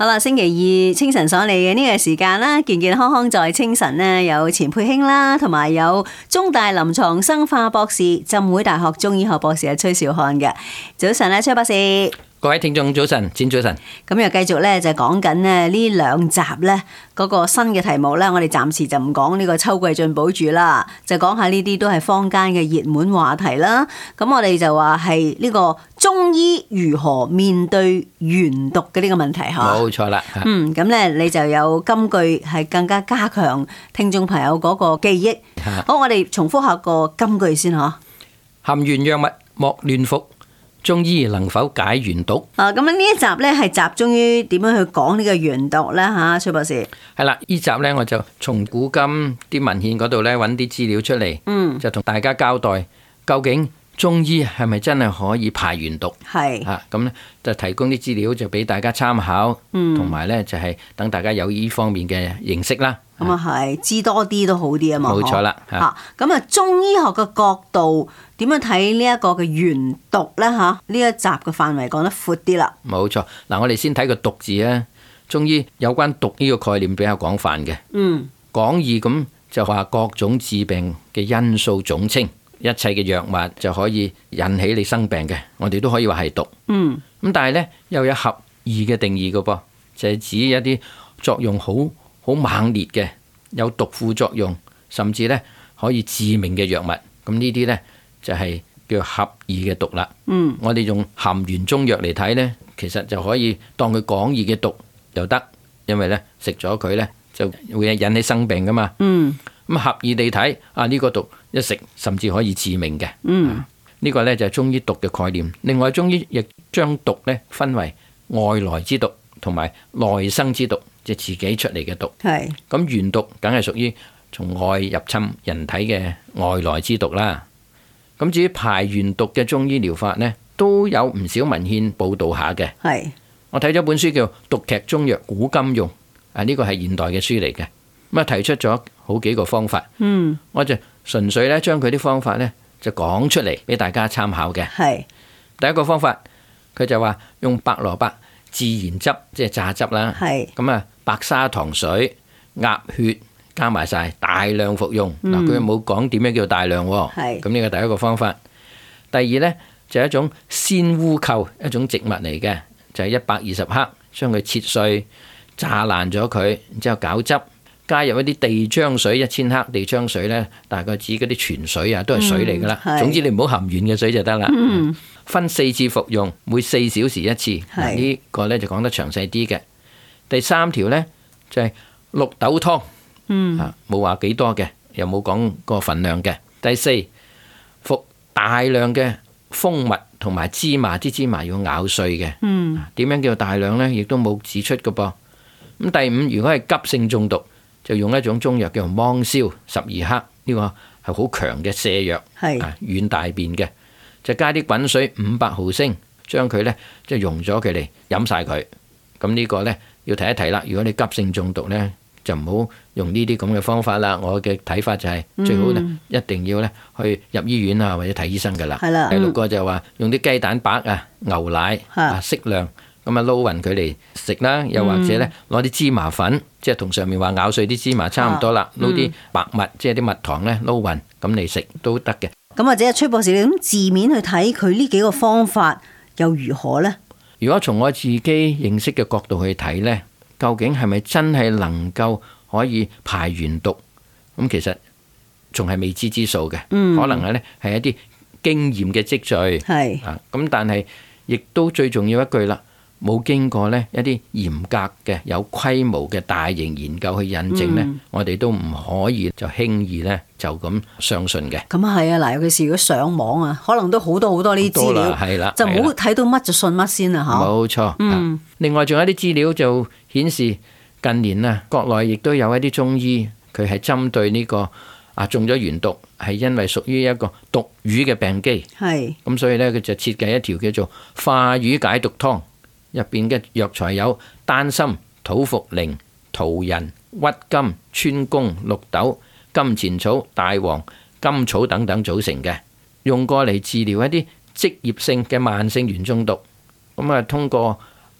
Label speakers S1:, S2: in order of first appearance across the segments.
S1: 好啦，星期二清晨所嚟嘅呢個時間啦，健健康康在清晨呢，有錢佩卿啦，同埋有中大臨床生化博士、浸會大學中醫學博士崔兆漢嘅。早晨咧，崔博士。
S2: 各位聽眾早晨，先早晨。
S1: 咁又繼續咧就講緊呢兩集咧嗰個新嘅題目咧，我哋暫時就唔講呢個秋季進補住啦，就講下呢啲都係坊間嘅熱門話題啦。咁我哋就話係呢個中醫如何面對鉛毒嘅呢個問題嚇。
S2: 冇錯啦。
S1: 咁咧你就有金句係更加加強聽眾朋友嗰個記憶。好，我哋重複下個金句先嚇。
S2: 含鉛藥物莫亂服。中醫能否解鉛毒？
S1: 咁呢一集咧係集中於點樣去講呢個鉛毒咧嚇，崔博士。
S2: 係啦，呢集咧我就從古今啲文獻嗰度咧揾啲資料出嚟，就同大家交代究竟中醫係咪真係可以排鉛毒？
S1: 係
S2: 咁咧就提供啲資料就俾大家參考，同埋咧就係等大家有呢方面嘅認識啦。
S1: 咁啊係，知多啲都好啲啊嘛。
S2: 冇錯啦。
S1: 咁啊，中醫學嘅角度點樣睇呢一個嘅鉛毒咧？呢一集嘅範圍講得闊啲啦。
S2: 冇錯。嗱，我哋先睇個毒字啊。中醫有關毒呢個概念比較廣泛嘅。廣義咁就話各種致病嘅因素總稱，一切嘅藥物就可以引起你生病嘅，我哋都可以話係毒。咁但係咧又有合義嘅定義嘅噃，就係指一啲作用好猛烈嘅，有毒副作用，甚至咧可以致命嘅藥物。咁呢啲咧就係叫合義嘅毒啦。我哋用含鉛中藥嚟睇咧，其實就可以當佢廣義嘅毒又得，因為咧食咗佢咧就會引起生病噶嘛。咁合義地睇呢個毒一食甚至可以致命嘅。呢個咧就係中醫毒嘅概念。另外中醫亦將毒咧分為外來之毒同埋內生之毒，即係自己出嚟嘅毒。咁鉛毒梗係屬於從外入侵人體嘅外來之毒啦。咁至於排鉛毒嘅中醫療法呢，都有唔少文獻報導下嘅。我睇咗本書叫《毒劇中藥古今用》，呢個係現代嘅書嚟嘅。咁啊提出咗好幾個方法。我就純粹咧將佢啲方法咧就講出嚟俾大家參考嘅。第一個方法，佢就話用白蘿蔔自然汁，即係榨汁啦。咁啊，白砂糖水、鴨血加埋晒，大量服用。嗱，佢冇講點樣叫大量喎。咁呢個第一個方法。第二呢，就係一種鮮烏溴，一種植物嚟嘅，就係120克，將佢切碎，炸爛咗佢，然之後攪汁，加入一啲地漿水1000克。地漿水呢，大概指嗰啲泉水啊，都係水嚟噶啦。總之你唔好含鉛嘅水就得啦。分4次服用，每4小時1次。呢個呢就講得詳細啲嘅。第3條呢，就係綠豆湯。冇話幾多嘅，又冇講個份量嘅。第4，服大量嘅蜂蜜同埋芝麻，啲芝麻要咬碎嘅。點樣叫大量呢？亦都冇指出嘅噃。咁第5，如果係急性中毒，就用一種中藥叫做芒硝12克，呢個係好強嘅瀉藥，軟大便嘅，就加啲滾水500毫升，將佢呢即係溶咗佢嚟飲晒佢。咁呢個呢，要提一提啦。如果你急性中毒呢，就唔好用呢啲咁嘅方法啦。我嘅睇法就係最好呢，一定要呢去入醫院啊，或者睇醫生噶啦。第6個就話用啲雞蛋白啊、牛奶適量咁啊撈勻佢嚟食啦。又或者呢，攞啲芝麻粉，即係同上面話咬碎啲芝麻差唔多啦，撈啲白蜜，即係啲蜜糖呢撈勻咁嚟食都得嘅。
S1: 咁或者崔博士，你咁字面去睇佢呢幾個方法又如何呢？
S2: 如果從我自己認識嘅角度去睇呢，究竟係咪真係能夠可以排鉛毒？咁其實仲係未知之數嘅。可能係一啲經驗嘅積聚。咁但係亦都最重要一句啦，冇經過呢一啲嚴格嘅有規模嘅大型研究去印證呢，我哋都唔可以就輕易呢就咁相信嘅。
S1: 咁啊係啊，嗱，尤其是如果上網啊，可能都好多呢啲資料，就唔好睇到乜就信乜先啦嚇。
S2: 冇錯。另外仲有啲資料就顯示近年啊，國內亦都有一啲中醫，佢係針對呢個中咗鉛毒，係因為屬於一個毒魚嘅病機。咁所以呢，佢就設計一條叫做化魚解毒湯，入邊嘅藥材有丹參、土茯苓、桃仁、鬱金、川芎、綠豆、金錢草、大黃、甘草等等組成嘅，用過嚟治療一啲職業性嘅慢性鉛中毒。咁啊，通過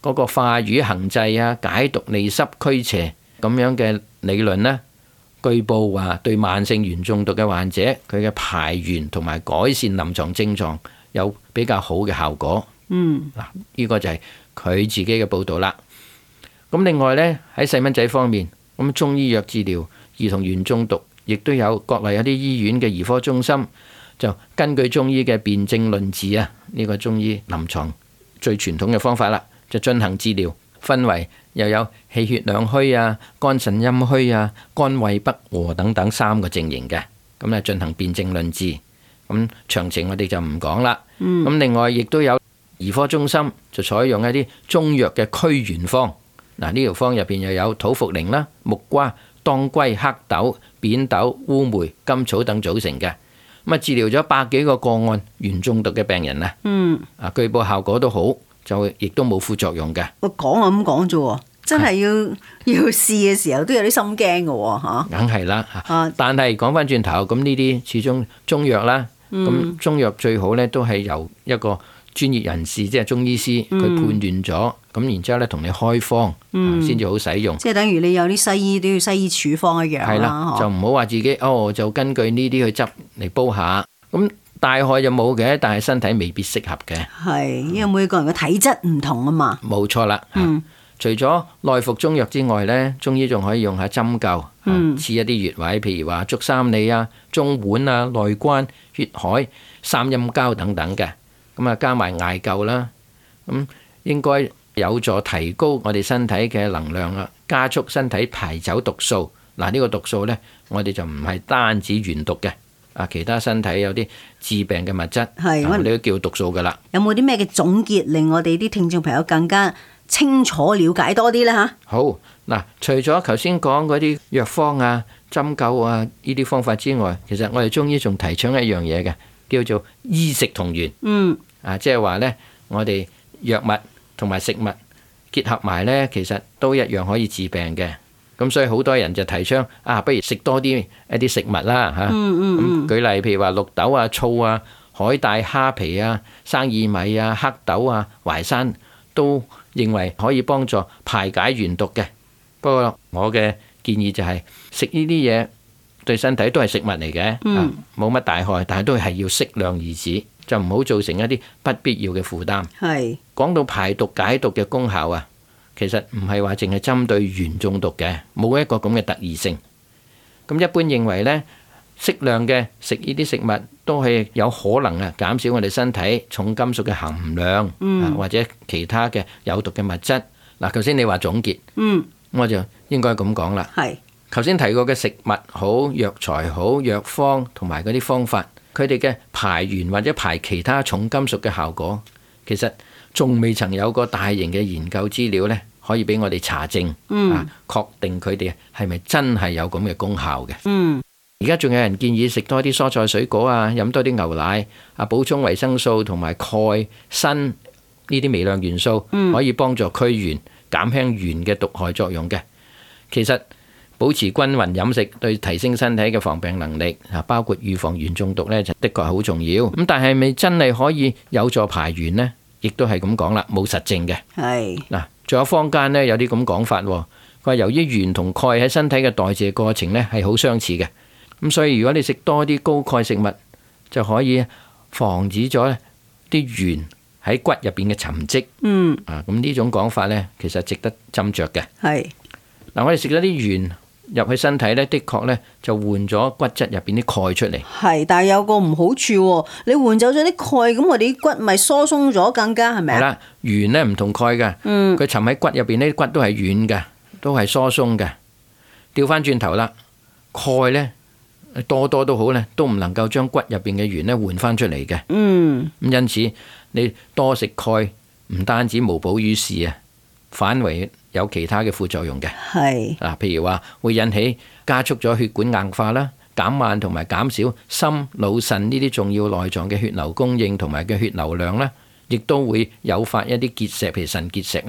S2: 嗰個化瘀行滯啊、解毒利濕驅邪咁樣嘅理論呢，據報話對慢性鉛中毒嘅患者，佢嘅排鉛同埋改善臨床症狀有比較好嘅效果。嗱，呢個就係佢自己嘅報導啦。咁另外呢，喺細蚊仔方面，咁中醫藥治療兒童鉛中毒，亦都有國內有啲醫院嘅兒科中心，就根據中醫嘅辨證論治啊，呢個中醫臨床最傳統嘅方法啦，就進行治療，分為又有氣血兩虛啊、肝腎陰虛啊、肝胃不和等等3個症型嘅，咁啊進行辨證論治。咁詳情我哋就唔講啦。咁另外亦都有兒科中心就採用一啲中藥嘅驅鉛方。嗱，呢條方入邊又有土茯苓啦、木瓜、當歸、黑豆、扁豆、烏梅、甘草等組成嘅。咁啊治療咗100幾個個案鉛中毒嘅病人啊。據報效果都好，就亦都冇副作用嘅。
S1: 我講啊咁講啫喎，真係要試嘅時候都有啲心驚嘅喎嚇。
S2: 梗係啦嚇，但係講翻轉頭，咁呢啲始終中藥啦，咁中藥最好咧都係由一個專業人士，即係中醫師，佢判斷咗，咁然之後咧同你開方，先至好使用。
S1: 即係等於你有啲西醫都要西醫處方一樣
S2: 係啦，就唔好話自己就根據呢啲去執嚟煲下，咁大害就冇嘅，但係身體未必適合嘅。
S1: 係，因為每個人嘅體質唔同啊嘛。
S2: 冇錯啦。除咗內服中藥之外呢，中醫仲可以用下針灸，刺一啲穴位，譬如話足三里啊、中脘啊、內關、血海、三陰交等等嘅。咁啊，加埋艾灸啦，咁應該有助提高我哋身體嘅能量啊，加速身體排走毒素。嗱，呢個毒素呢，我哋就唔係單止鉛毒嘅，其他身體有啲致病嘅物質，我哋都叫毒素噶啦。
S1: 有冇啲咩嘅總結令我哋啲聽眾朋友更加清楚了解多啲呢？嚇？
S2: 好嗱，除咗頭先講嗰啲藥方啊、針灸啊呢啲方法之外，其實我哋中醫仲提倡一樣嘢嘅，叫做醫食同源。即係話呢，我哋藥物同埋食物結合埋呢，其實都一樣可以治病嘅。咁所以好多人就提倡不如食多啲一啲食物啦嚇。咁舉例，譬如話綠豆啊、醋啊、海帶、蝦皮啊、生薏米啊、黑豆啊、淮山都認為可以幫助排解鉛毒嘅。不過我嘅建議就係食呢啲嘢對身體都係食物嚟嘅，冇乜大害，但係都係要適量而止，就唔好造成一啲不必要嘅負擔。
S1: 係
S2: 講到排毒解毒嘅功效啊，其實唔係話淨係針對鉛中毒嘅，冇一個咁嘅特異性。咁一般認為呢，適量嘅食呢啲食物都係有可能減少我哋身體重金屬嘅含量，或者其他嘅有毒嘅物質。嗱，頭先你話總結，我就應該咁講啦。係頭先提過嘅食物好、藥材好、藥方同埋嗰啲方法，佢哋嘅排鉛或者排其他重金屬嘅效果，其實仲未曾有個大型嘅研究資料呢，可以俾我哋查證，確定佢哋係咪真係有咁嘅功效嘅。而家仲有人建議食多啲蔬菜水果啊，飲多啲牛奶啊，補充維生素同埋鈣、鋅呢啲微量元素，可以幫助驅鉛、減輕鉛嘅毒害作用嘅。其實保持均勻飲食對提升身體嘅防病能力包括預防鉛中毒呢，就的確係好重要。咁但係咪真係可以有助排鉛呢？亦都係咁講啦，冇實證嘅。係嗱，仲有坊間呢，有啲咁講法，佢話由於鉛同鈣喺身體嘅代謝過程呢係好相似嘅，咁所以如果你食多啲高鈣食物，就可以防止咗啲鉛喺骨入邊嘅沉積。咁呢種講法呢，其實值得斟酌嘅。係嗱，我哋食咗啲鉛入去身體呢，的確呢就換咗骨質入邊啲鈣出嚟。係，但係有個唔好處喎，你換走咗啲鈣，咁我哋啲骨咪疏鬆咗，更加係咪啊？係啦，鉛呢唔同鈣嘅，佢沉喺骨入邊呢啲骨都係軟嘅，都係疏鬆嘅。調翻轉頭啦，鈣呢多都好呢，都唔能夠將骨入邊嘅鉛呢換翻出嚟嘅。咁因此你多食鈣唔單止無補於事啊，反為有其他嘅副作用嘅。係嗱，譬如話會引起加速咗血管硬化啦，減慢同埋減少心、腦、腎呢啲重要內臟嘅血流供應同埋嘅血流量啦，亦都會誘發一啲結石，譬如腎結石咧，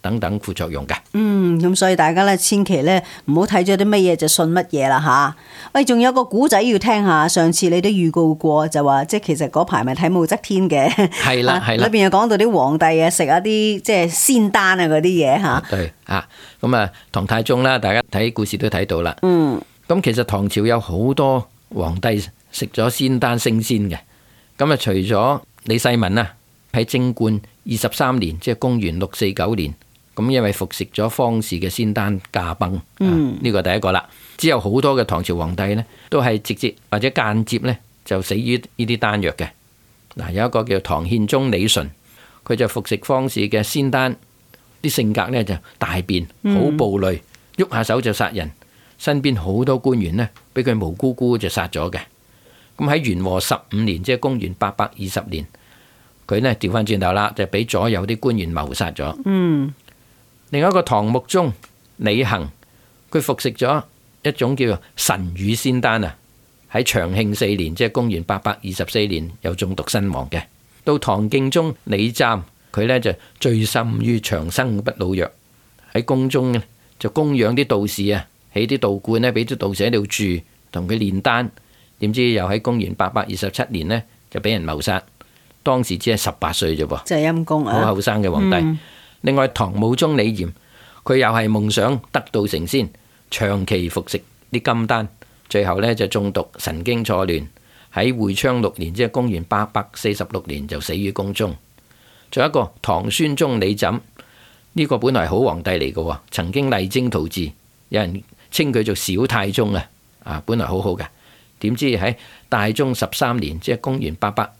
S2: 等等副作用嘅。
S1: 咁所以大家咧千祈咧唔好睇咗啲乜嘢就信乜嘢啦吓。喂，仲有個古仔要聽下，上次你都預告過就話，即係其實嗰排咪睇武則天嘅，
S2: 係啦係啦，
S1: 裏邊又講到啲皇帝啊食一啲即係仙丹啊嗰啲嘢吓。
S2: 對啊，咁啊唐太宗啦，大家睇故事都睇到啦。咁其實唐朝有好多皇帝食咗仙丹升仙嘅。咁啊，除咗李世民啊，喺貞觀23年，即係公元649年，咁因為服食咗方士嘅仙丹駕崩，呢個第一個啦。之後好多嘅唐朝皇帝呢，都係直接或者間接呢，就死於呢啲丹藥嘅。嗱，有一個叫唐憲宗李純，佢就服食方士嘅仙丹，啲性格呢就大變，好暴戾，喐下手就殺人，身邊好多官員呢，俾佢無辜辜就殺咗嘅。咁喺元和15年，即係公元820年，佢呢調翻轉頭啦，就俾左右啲官員謀殺咗。另一個唐穆宗李恒，佢服食咗一種叫做神乳仙丹啊，喺長慶4年，即係公元824年，又中毒身亡嘅。到唐敬宗李湛，佢呢就醉心於長生不老藥，喺宮中呢就供養啲道士啊，起啲道觀呢，俾啲道士喺度住，同佢煉丹。點知又喺公元827年呢，就俾人謀殺，當時只係18歲啫噃，
S1: 就係陰公啊，
S2: 好後生嘅皇帝。另外唐武宗李炎，佢又係夢想得道成仙，長期服食啲金丹，最後呢就中毒神經錯亂，喺會昌6年，即係公元846年就死於宮中。仲有一個唐宣宗李璟，呢個本來係好皇帝嚟嘅，曾經勵精圖治，有人稱佢做小太宗啊，本來好好嘅。點知喺大中13年，即係公元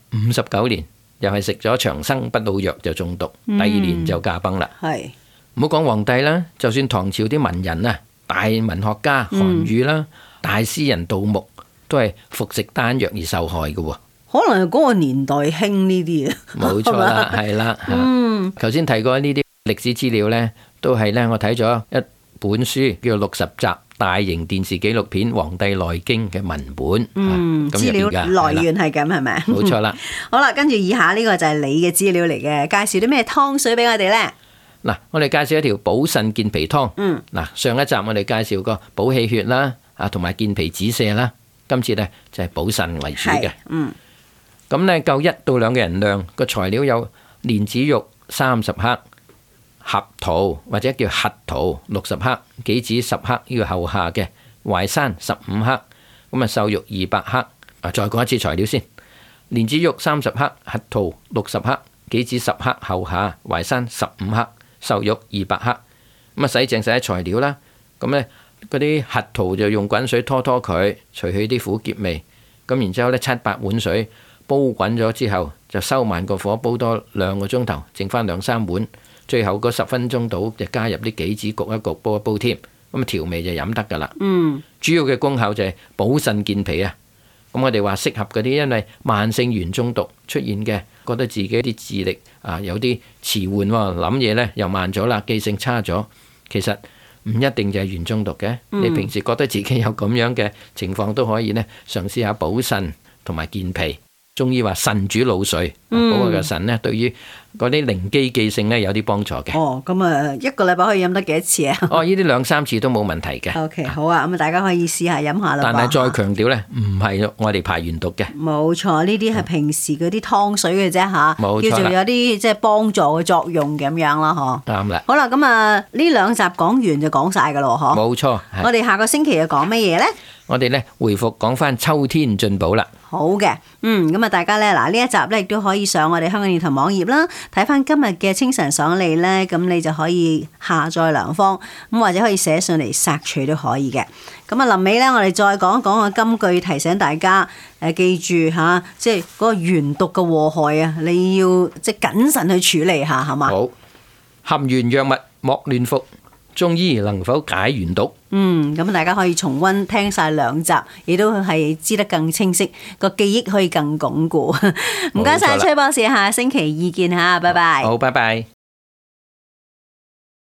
S2: 859年，又係食咗長生不老藥就中毒，第2年就駕崩啦。
S1: 係
S2: 唔好講皇帝啦，就算唐朝啲文人啊，大文學家韓愈啦，大詩人杜牧，都係服食丹藥而受害嘅。
S1: 可能係嗰個年代興呢啲啊。
S2: 冇錯啦，係啦。頭先提過呢啲歷史資料呢，都係呢我睇咗一本書叫做60集大型電視紀錄片《黃帝內經》嘅文本，
S1: 資料來源係咁係咪？
S2: 冇錯啦。
S1: 好啦，跟住以下呢個就係你嘅資料嚟嘅，介紹啲咩湯水俾我哋呢？
S2: 嗱，我哋介紹一條補腎健脾湯。嗱，上一集我哋介紹過補氣血啦，同埋健脾止瀉啦。今次呢就係補腎為主嘅。咁呢夠1到2個人量，個材料有蓮子肉30克。合桃或者叫核桃60克，杞子10克，呢個後下嘅淮山15克，咁啊瘦肉200克。再講一次材料先：蓮子肉30克，核桃60克，杞子10克，後下淮山15克，瘦肉200克。咁啊洗淨晒啲材料啦。咁呢嗰啲核桃就用滾水拖拖佢，除去啲苦澀味。咁然之後呢7-8碗水煲滾咗之後，就收慢個火煲多2個鐘頭，剩翻2-3碗。最後嗰10分鐘到就加入啲杞子焗一焗，煲一煲添，咁啊調味就飲得噶啦。主要嘅功效就係補腎健脾啊。咁我哋話適合嗰啲因為慢性鉛中毒出現嘅，覺得自己啲智力有啲遲緩，諗嘢呢又慢咗啦，記性差咗。其實唔一定就係鉛中毒嘅，你平時覺得自己有咁樣嘅情況都可以呢嘗試下補腎同埋健脾。中醫話腎主腦髓，補個腎呢對於嗰啲靈機記性呢有啲幫助嘅。
S1: 咁啊1個禮拜可以飲得幾多次啊？
S2: 呢啲2-3次都冇問題嘅。
S1: OK， 好啊，咁啊大家可以試下飲下啦。
S2: 但係再強調呢，唔係我哋排完毒嘅。
S1: 冇錯，呢啲係平時嗰啲湯水嘅啫吓，
S2: 冇錯啦，
S1: 叫做有啲即係幫助嘅作用咁樣啦，嗬。
S2: 啱啦。
S1: 好啦，咁啊呢2集講完就講晒噶咯，嗬。
S2: 冇錯。
S1: 我哋下個星期又講乜嘢呢？
S2: 我哋呢回復講翻秋天進補啦。
S1: 好嘅，咁啊，大家咧嗱呢一集咧亦都可以上我哋香港電台網頁啦，睇翻今日嘅清晨爽利咧，咁你就可以下載良方，咁或者可以寫上嚟索取都可以嘅。咁啊，臨尾咧我哋再講一講個金句，提醒大家記住吓，即係嗰個鉛毒嘅禍害啊，你要即係謹慎去處理下，係嘛？
S2: 好，含鉛藥物莫亂服。中醫能否解鉛毒？
S1: 咁大家可以重溫聽晒2集，亦都係知得更清晰，個記憶可以更鞏固。唔該晒崔博士，下星期二見吓，拜拜。
S2: 好，拜拜。